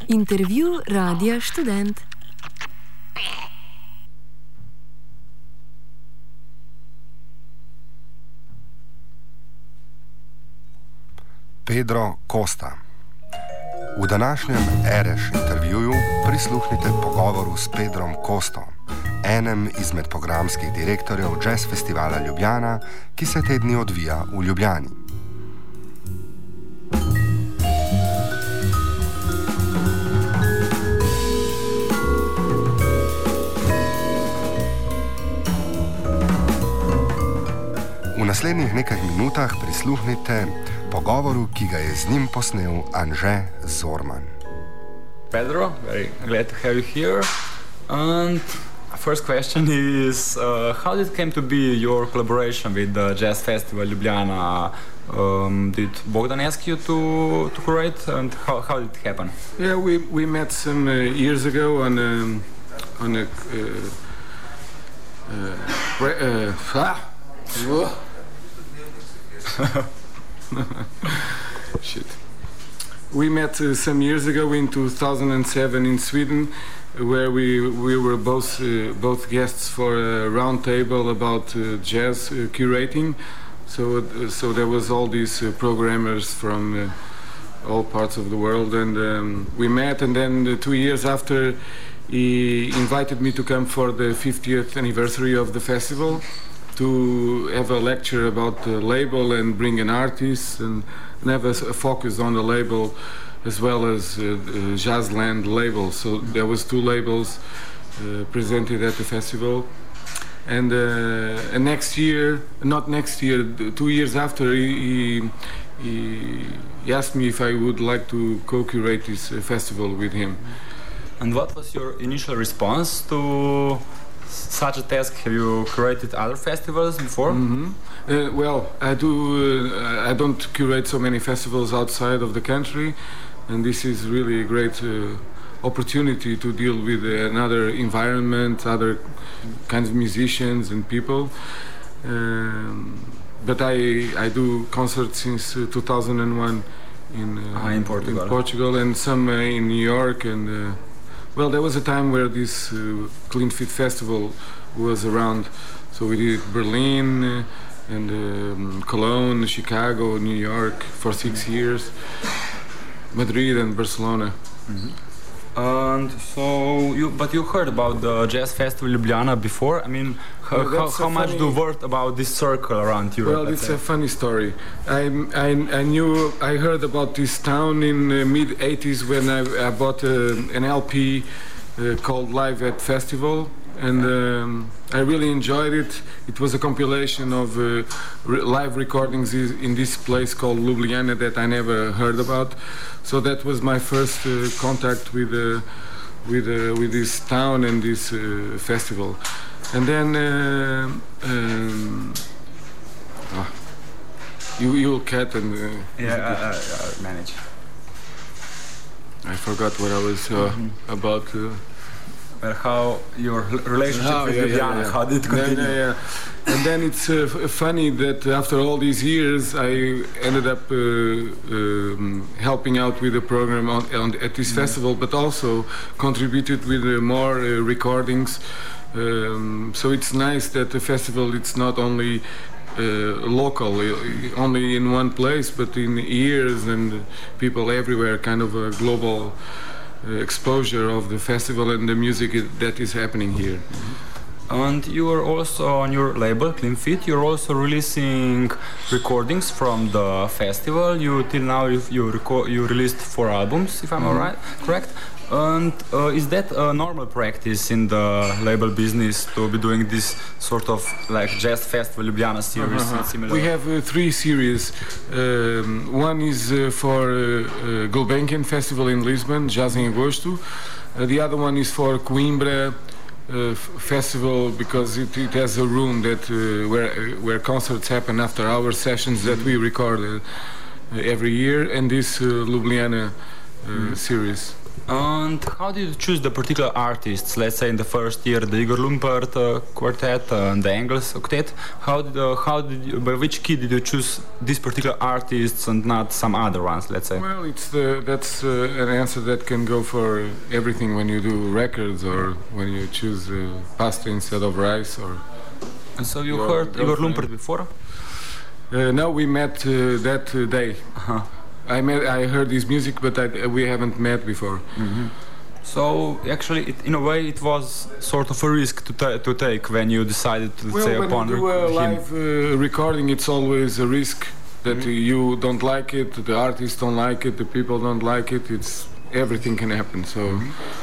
Intervju Radia Študent. Pedro Costa. V današnjem Ereš intervjuju prisluhnite pogovoru s Pedrom Costo, enem izmed programskih direktorjev Jazz Festivala Ljubljana, ki se te dni odvija v Ljubljani. V naslednjih nekaj minutah prisluhnite pogovoru, ki ga je z njim posnel Anže Zorman. Pedro, very glad to have you here. And first question is, how did it came to be your collaboration with the Jazz Festival Ljubljana? Did Bogdan ask you to curate, and how did it happen? Yeah, we met some years ago on a Shit. We met some years ago in 2007 in Sweden, where we were both guests for a round table about jazz curating. So there was all these programmers from all parts of the world, and we met. And then 2 years after, he invited me to come for the 50th anniversary of the festival, to have a lecture about the label and bring an artist and have a focus on the label as well as Jazzland label. So there was 2 labels presented at the festival. And next year, not next year, 2 years after, he asked me if I would like to co-curate this festival with him. And what was your initial response to such a task? Have you curated other festivals before? Mm-hmm. Well, I do. I don't curate so many festivals outside of the country, and this is really a great opportunity to deal with another environment, other kinds of musicians and people. But I do concerts since 2001 in Portugal, and some in New York, and well, there was a time where this Clean Fit Festival was around, so we did Berlin and Cologne, Chicago, New York for 6 years, Madrid and Barcelona. Mm-hmm. And so you heard about the Jazz Festival Ljubljana before? I mean, how much do you heard about this circle around Europe? Well, it's a funny story. I heard about this town in mid 80s when I bought an LP called Live at Festival, and I really enjoyed it. It was a compilation of live recordings in this place called Ljubljana that I never heard about. So that was my first contact with this town and this festival. And then you'll cut and I manage. I forgot what I was about. How your relationship with Ljubljana, how did it continue? And then it's funny that after all these years, I ended up helping out with the program at this festival, but also contributed with more recordings. So it's nice that the festival, it's not only local, only in one place, but in ears and people everywhere, kind of a global exposure of the festival and the music that is happening here. Mm-hmm. And you are also on your label Clean Fit. You're also releasing recordings from the festival. Till now you released 4 albums, if I'm correct. And is that a normal practice in the label business to be doing this sort of like Jazz Festival Ljubljana series? And similar? We have 3 series. One is for Gulbenkian Festival in Lisbon, Jazz em Agosto. The other one is for Coimbra festival, because it has a room that where concerts happen after our sessions that we record every year, and this Ljubljana series. And how did you choose the particular artists? Let's say in the first year, the Igor Lumpert quartet and the Engels octet. By which key did you choose these particular artists and not some other ones? Let's say. Well, that's an answer that can go for everything when you do records or when you choose pasta instead of rice or. And so you heard Igor Lumpert before? No, we met that day. Uh-huh. I heard his music, but we haven't met before. Mm-hmm. So actually, in a way, it was sort of a risk to take when you decided to say upon when you do a live recording, it's always a risk that you don't like it, the artists don't like it, the people don't like it. Everything can happen. So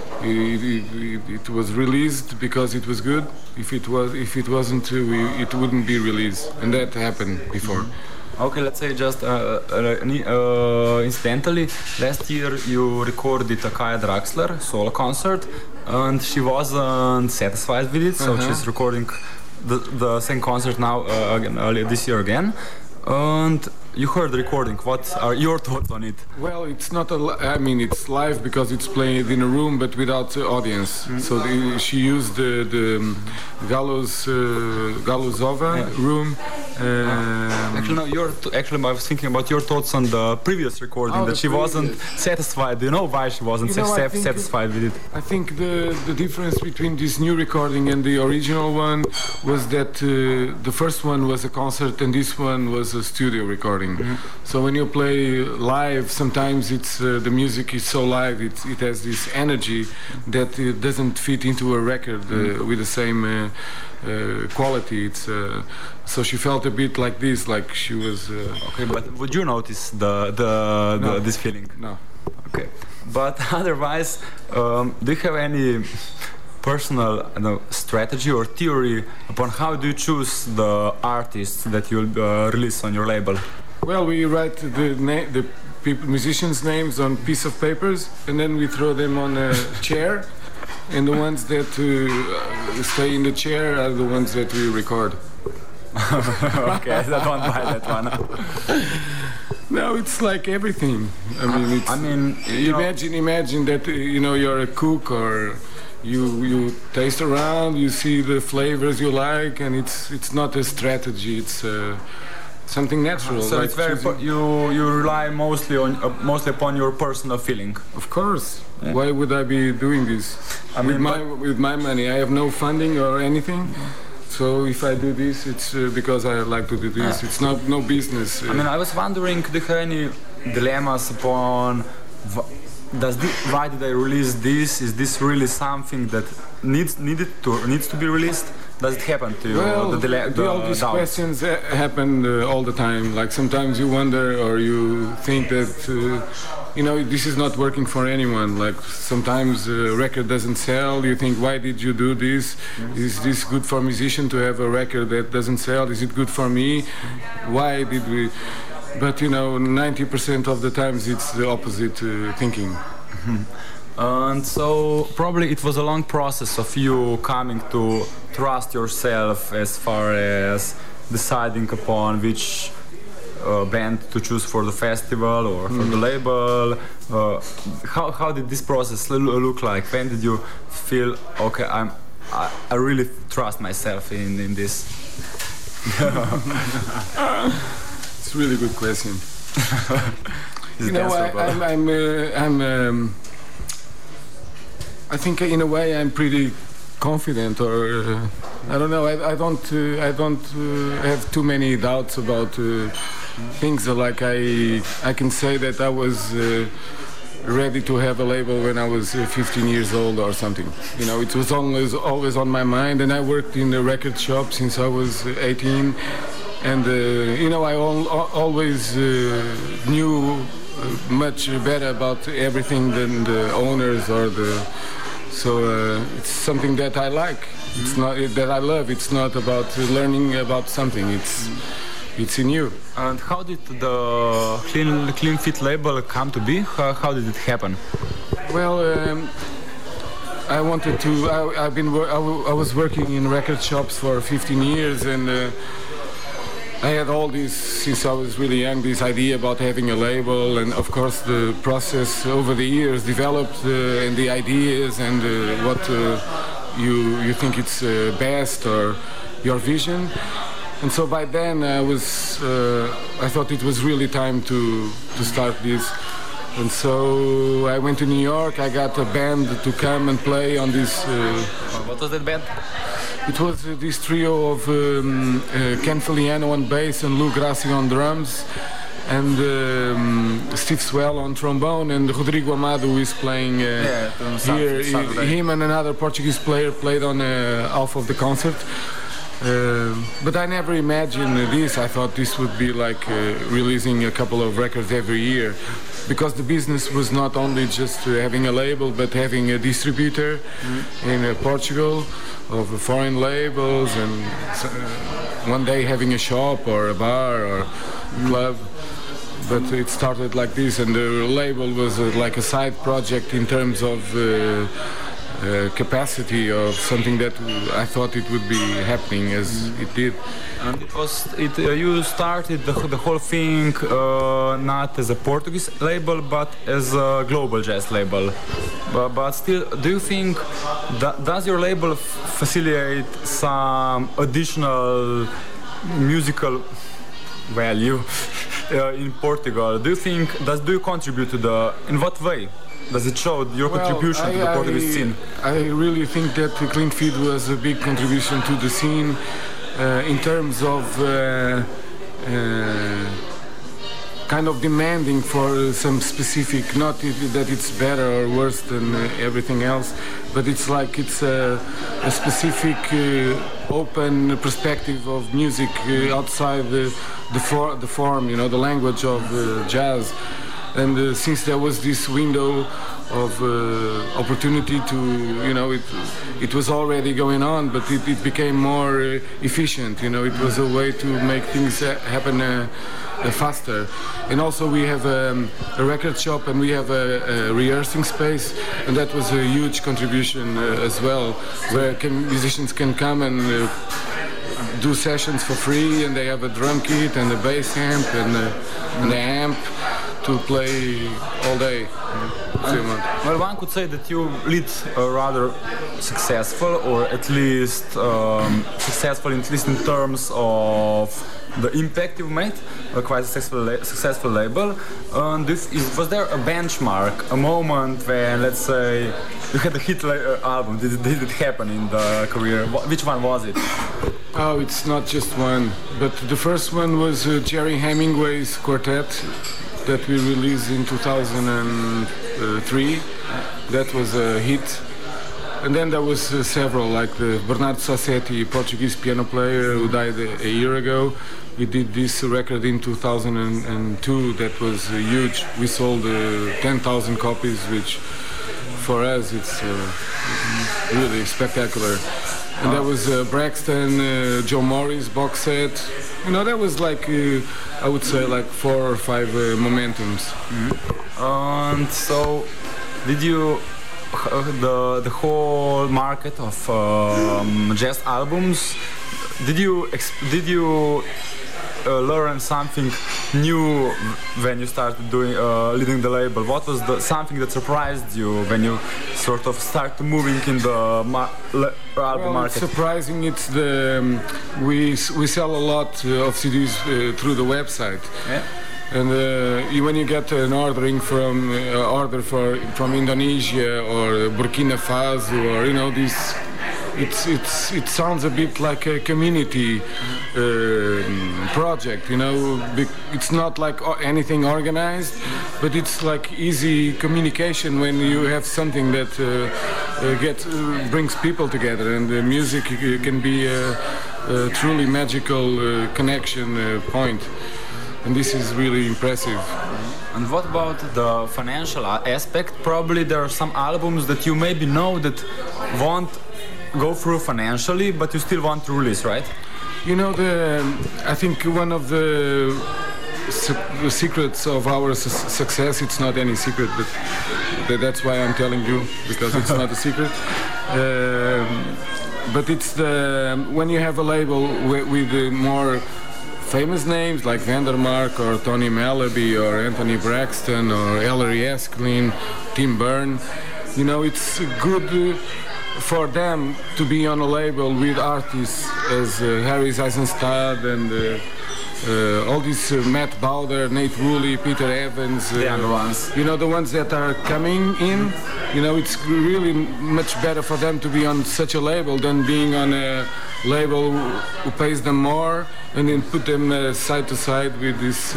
it was released because it was good. If it wasn't, it wouldn't be released, and that happened before. Okay, let's say just incidentally, last year you recorded a Kaya Draxler solo concert, and she wasn't satisfied with it, so she's recording the same concert now earlier this year again. And you heard the recording. What are your thoughts on it? Well, it's not it's live because it's played in a room, but without audience. So she used the Galuzova room. Actually, no. I was thinking about your thoughts on the previous recording. That she wasn't satisfied. Do you know why she wasn't satisfied with it? I think the difference between this new recording and the original one was that the first one was a concert and this one was a studio recording. So when you play live, sometimes it's the music is so live, it has this energy that it doesn't fit into a record with the same quality. So she felt a bit like this, like she was. Okay, but would you notice this feeling? No. Okay, but otherwise, do you have any personal strategy or theory upon how do you choose the artists that you'll release on your label? Well, we write the musicians' names on piece of papers, and then we throw them on a chair, and the ones that stay in the chair are the ones that we record. Okay, I don't buy that one. No, it's like everything. Imagine that you're a cook or you taste around, you see the flavors you like, and it's not a strategy. It's something natural. So like it's very you rely mostly upon your personal feeling. Of course. Yeah. Why would I be doing this? With my money, I have no funding or anything. So if I do this, it's because I like to do this. It's no business. I was wondering, do you have any dilemmas upon why did I release this? Is this really something that needs to be released? Does it happen to you? Well, all these questions happen all the time. Like sometimes you wonder or you think that this is not working for anyone. Like sometimes a record doesn't sell. You think, why did you do this? Is this good for a musician to have a record that doesn't sell? Is it good for me? Why did we? But 90% of the times it's the opposite thinking. And so probably it was a long process of you coming to trust yourself as far as deciding upon which band to choose for the festival or for the label. How did this process look like? When did you feel, okay, I really trust myself in this? It's a really good question. I think in a way I'm pretty confident, or I don't know. I don't have too many doubts about things. Like I can say that I was ready to have a label when I was 15 years old or something. It was always on my mind, and I worked in the record shop since I was 18. And I always knew much better about everything than the owners or so it's something that I like. It's not that I love. It's not about learning about something. It's in you. And how did the Clean Fit label come to be? How did it happen? Well, I wanted to. I was working in record shops for 15 years, and I had all this since I was really young, this idea about having a label, and of course the process over the years developed and the ideas and what you think it's best or your vision. And so by then I thought it was really time to start this. And so I went to New York. I got a band to come and play on this. What was that band? It was this trio of Ken Filiano on bass and Lou Grassi on drums, and Steve Swell on trombone, and Rodrigo Amado, who is playing here. Him and another Portuguese player played on half of the concert. But I never imagined this. I thought this would be like releasing a couple of records every year, because the business was not only just having a label, but having a distributor in Portugal of foreign labels, and one day having a shop or a bar or a club. But it started like this, and the label was like a side project in terms of capacity of something that I thought it would be happening as it did. And you started the whole thing not as a Portuguese label, but as a global jazz label. But still, do you think does your label facilitate some additional musical value in Portugal? Do you contribute to in what way? Does it show your contribution to the Portuguese scene? I really think that Clean Feed was a big contribution to the scene in terms of kind of demanding for some specific, not that it's better or worse than everything else, but it's like it's a specific open perspective of music outside the form, the language of jazz. And since there was this window of opportunity to, it was already going on, but it became more efficient. It was a way to make things happen faster. And also we have a record shop, and we have a rehearsing space, and that was a huge contribution as well, where musicians can come and do sessions for free, and they have a drum kit and a bass amp and the amp to play all day. Well, one could say that you lead a rather successful, or at least successful, at least in terms of the impact you've made, a quite successful label. And was there a benchmark, a moment when, let's say, you had a hit album? Did it happen in the career? Which one was it? Oh, it's not just one, but the first one was Jerry Hemingway's quartet that we released in 2003. That was a hit. And then there was several, like the Bernardo Sassetti, Portuguese piano player who died a year ago. We did this record in 2002 that was huge. We sold 10,000 copies, which for us it's really spectacular. And there was Braxton, Joe Morris box set. That was like, I would say, like 4 or 5 momentums. And so, did you, the whole market of jazz albums, did you learn something new when you started leading the label? What was something that surprised you when you sort of start moving in the album market? It's surprising. It's we sell a lot of CDs through the website. Yeah. And when you get an order from Indonesia or Burkina Faso, or this, it sounds a bit like a community project. It's not like anything organized, but it's like easy communication when you have something that brings people together, and the music can be a truly magical connection point. And this is really impressive. And what about the financial aspect? Probably there are some albums that you maybe know that won't go through financially, but you still want to release, right? I think one of the secrets of our success, it's not any secret, but that's why I'm telling you, because it's not a secret. But it's when you have a label with more famous names like Vandermark or Tony Malaby or Anthony Braxton or Ellery Esklin, Tim Byrne. You know, it's good for them to be on a label with artists as Harry Eisenstadt and all these Matt Bowder, Nate Woolley, Peter Evans. The younger ones. You know, the ones that are coming in. You know, it's really much better for them to be on such a label than being on a label who pays them more and then put them side to side with this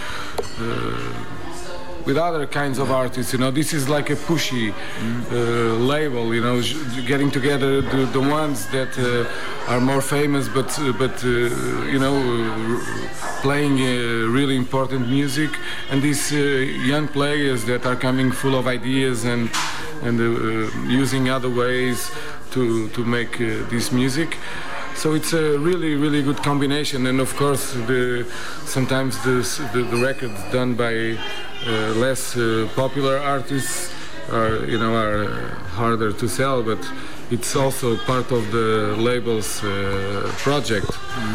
with other kinds of artists. You know, this is like a pushy label. You know, getting together the ones that are more famous, but you know, playing really important music, and these young players that are coming full of ideas and using other ways to make this music. So it's a really good combination, and of course sometimes the records done by less popular artists are harder to sell, but it's also part of the label's project.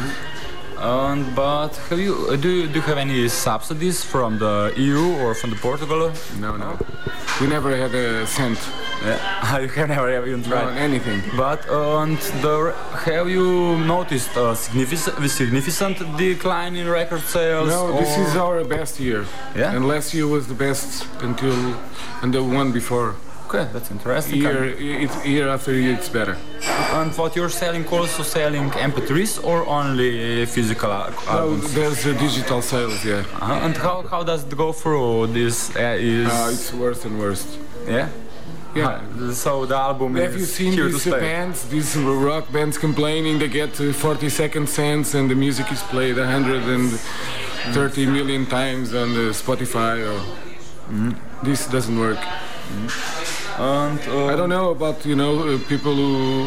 But do you have any subsidies from the EU or from the Portugal? No. We never had a cent. Yeah, you have never even tried anything. But have you noticed a significant decline in record sales? No, this is our best year. Yeah? And last year was the best until the one before. Okay, that's interesting. Year after year it's better. And what you're selling, also selling MP3s or only physical albums? No, there's digital sales, yeah. And how does it go through this? It's worse and worse. Yeah? Yeah. So the album Have you seen these bands, these rock bands complaining they get 40-second cents and the music is played 130 million times on the Spotify? This doesn't work. And I don't know about people who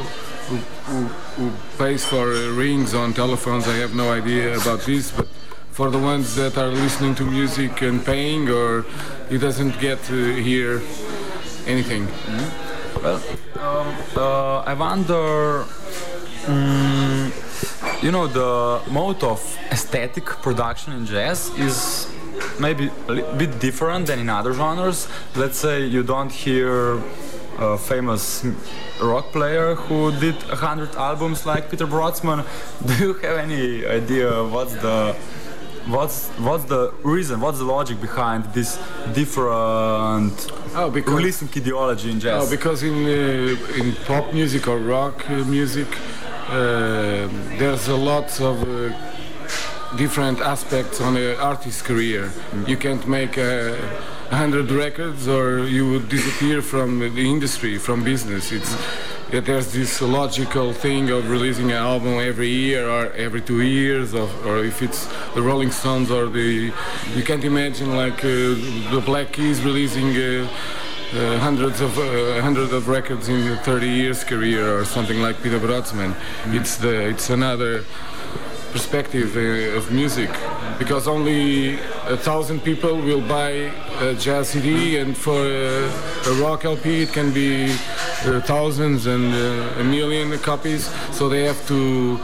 pays for rings on telephones. I have no idea about this, but for the ones that are listening to music and paying, or he doesn't get to hear anything. Well, I wonder. The mode of aesthetic production in jazz is maybe a bit different than in other genres. Let's say you don't hear a famous rock player who did 100 albums like Peter Brodsman. Do you have any idea what's the reason, what's the logic behind this different releasing ideology in jazz? Because in pop music or rock music, there's a lot of different aspects on an artist's career. You can't make 100 records or you would disappear from the industry, from business. There's this logical thing of releasing an album every year or every 2 years, or if it's the Rolling Stones or you can't imagine like the Black Keys releasing hundreds of records in a 30 years career or something like Peter Brodsman. It's another perspective of music, because only 1,000 people will buy a jazz CD, and for a rock LP it can be thousands and a million copies. So they have to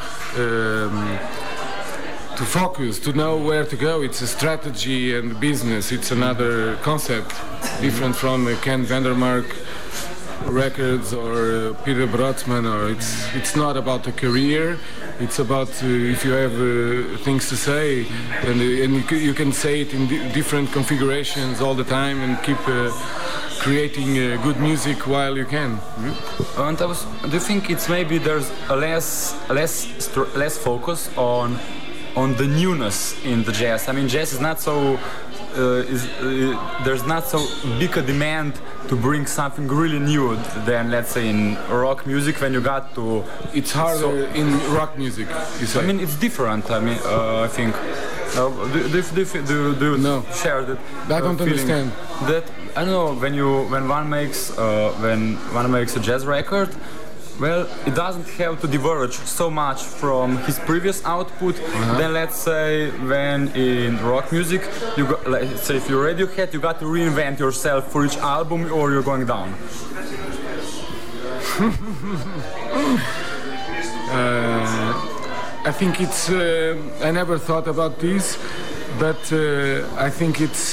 focus, to know where to go. It's a strategy and business. It's another concept, different from Ken Vandermark records or Peter Brodsman. Or it's not about a career. It's about if you have things to say, and you can say it in different configurations all the time and keep creating good music while you can. And do you think it's maybe there's a less focus on the newness in the jazz? I mean, jazz is not so there's not so big a demand to bring something really new than, let's say, in rock music, when you got to... It's harder in rock music, you say? I mean, it's different. I mean, I think... do you share that? I don't understand. That, I don't know, when one makes a jazz record, well, it doesn't have to diverge so much from his previous output. Then, let's say, when in rock music, let's say if you're Radiohead, you got to reinvent yourself for each album, or you're going down. I think it's. I never thought about this, but I think it's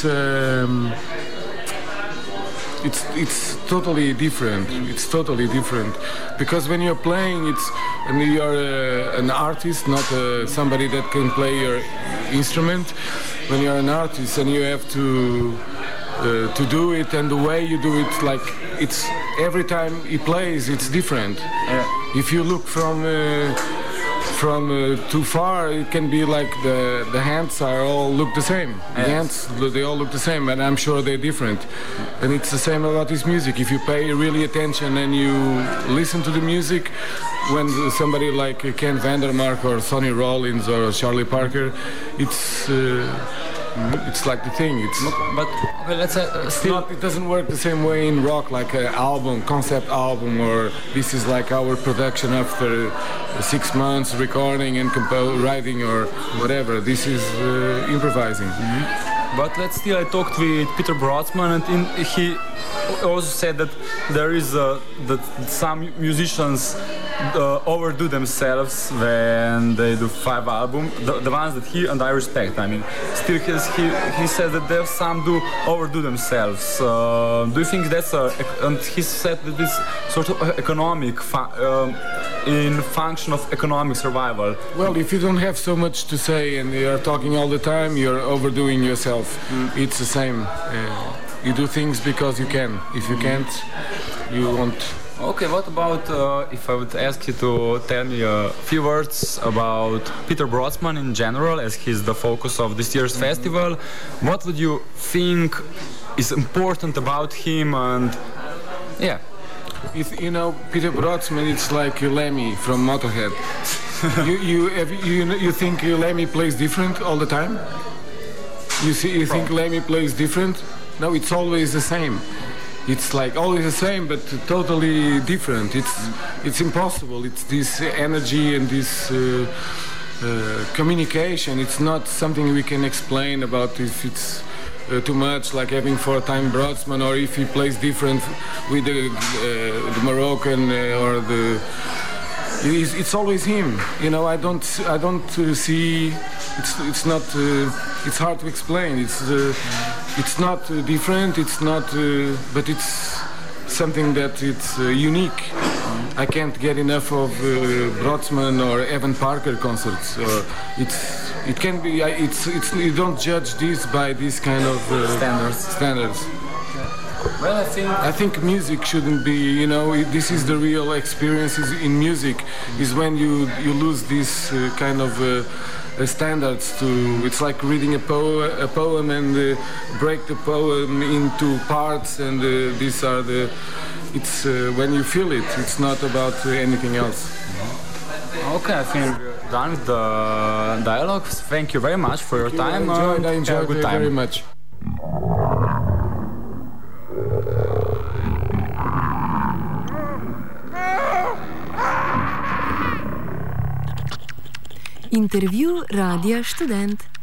totally different. It's totally different because when you're playing, and you're an artist, not somebody that can play your instrument. When you're an artist and you have to do it, and the way you do it, like it's every time he plays, it's different. If you look from too far, it can be like the hands all look the same. The hands, they all look the same, and I'm sure they're different. And it's the same about his music. If you pay really attention and you listen to the music, when somebody like Ken Vandermark or Sonny Rollins or Charlie Parker, it's like the thing. But let's say it doesn't work the same way in rock, like an album, concept album, or this is like our production after 6 months recording and writing or whatever. This is improvising. But let's still, I talked with Peter Brodsman, and he also said that there is that some musicians overdo themselves when they do 5 albums. The ones that he and I respect. I mean, still he says that there's some do overdo themselves. Do you think that's and he said that this sort of economic in function of economic survival? Well, if you don't have so much to say and you're talking all the time, you're overdoing yourself. It's the same. You do things because you can. If you can't, you won't. Okay, what about if I would ask you to tell me a few words about Peter Brodsman in general, as he's the focus of this year's festival. What would you think is important about him? And yeah, if you know Peter Brodsman, it's like Lemmy from Motorhead. you think Lemmy plays different all the time? You think Lemmy plays different? No, it's always the same. It's like always the same, but totally different. It's impossible. It's this energy and this communication. It's not something we can explain about if it's too much, like having 4-time Brodsman, or if he plays different with the Moroccan or the. It's always him. You know, I don't see. It's not. It's hard to explain. It's not different. It's not. But it's something that it's unique. I can't get enough of Brodsman or Evan Parker concerts. It can be. You don't judge this by this kind of standards. Well, I think music shouldn't be, you know, this is the real experiences in music, is when you lose this kind of standards to, it's like reading a poem and break the poem into parts, and these are it's when you feel it, it's not about anything else. Okay, I think we're done with the dialogue. Thank you very much for your time. I enjoyed it very much. Intervju Radia Študent.